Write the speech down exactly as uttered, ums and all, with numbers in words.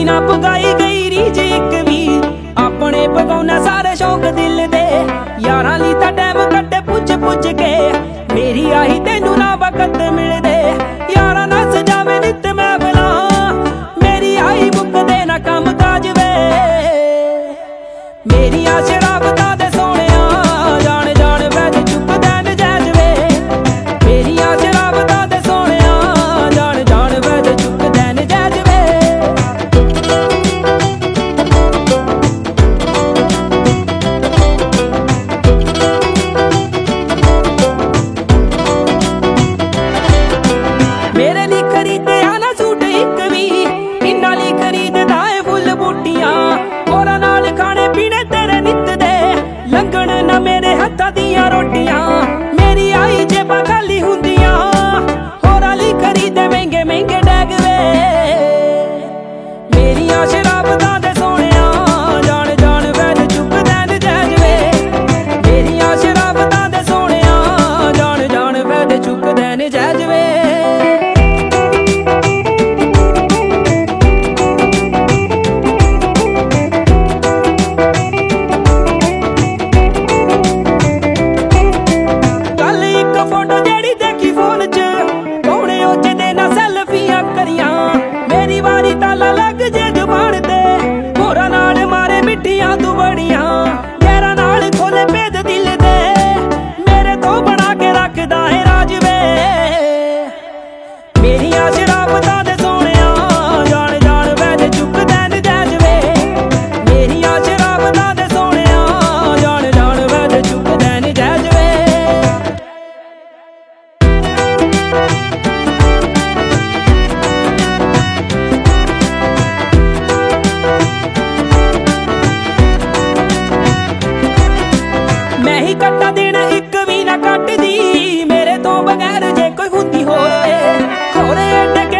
ना पगाई गई रीज इक भी अपने पगाउना सारे शौक दिल दे यारां ली तां टैम कट्टे पुछ पुछ के मेरी आई तेनू ना वकत मिलदे यारां ना सजावे नित महफिलां मेरी आई मुकदे ना कम काज वे मेरियां शराबतां दे सोहणिया जान जान वैद चुकदा नजैज वे मेरियां शराबतां दे सोहणिया जान जान वैद चुकदा नजैज वे मेरे ली खरीदया ना सूट इक भी इन्हां ली खरीददा ऐ फुल बूटियां होरां नाल खाने पीने तेरे नित दे लंघण ना मेरे हत्थां दियां रोटियां मेरी आई जेबां खाली हुंदियां होरां ली खरीदे महंगे महंगे डैग वे मेरियां शराबतां दे सोहणिया जान जान वैद चुकदा नजैज वे मेरियां शराबतां दे सोहणिया जान जान वैद चुकदा नजैज वे फोटो जेड़ी देखी फोन च कौने ओचे दे ना सेल्फियां करियां मेरी वारी ताला लग जे जुबान ते होरां नाल मारे मिठियां तू बड़ियां गैरां नाल खोले भेद दिल दे मेरे तो बना के रखदा है राज वे मेरियां शराबतां दे सोहणिया जान जान वैद चुकदा नजैज वे मेरियां शराबतां दे सोहणिया जान जान वैद चुकदा नजैज वे मैं ही कट्टा देना इक भी ना कटदी मेरे तो बगैर जे कोई हुंदी होर होरे